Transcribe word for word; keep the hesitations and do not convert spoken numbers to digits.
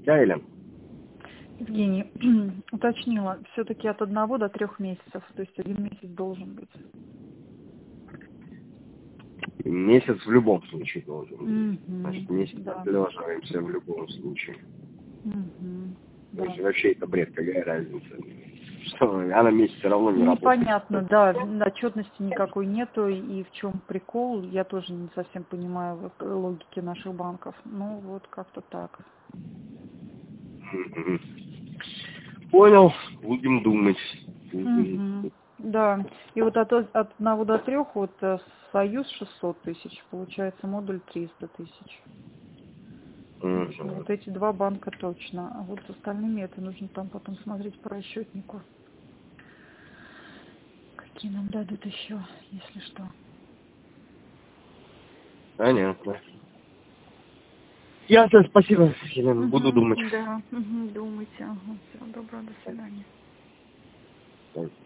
Да, Елена? Евгений, уточнила, все-таки от одного до трех месяцев, то есть один месяц должен быть. Месяц в любом случае должен быть. Угу, Значит, месяц да. продолжаемся в любом случае. Угу, То да. есть вообще это бред, какая разница. Что, она месяц все равно не работает. Непонятно, да, отчетности никакой нету, и в чем прикол, я тоже не совсем понимаю вот логики наших банков. Ну, вот как-то так. Мгм. Понял, будем думать. Будем. Угу. Да, и вот от, от одного до трех, вот э, Союз шестьсот тысяч, получается модуль триста тысяч. Мгм. Вот эти два банка точно, а вот с остальными это нужно там потом смотреть по расчетнику. Какие нам дадут еще, если что. Понятно. Ясно, спасибо, Елена, буду Угу, думать. да, угу, думайте. Ага, всего доброго, до свидания.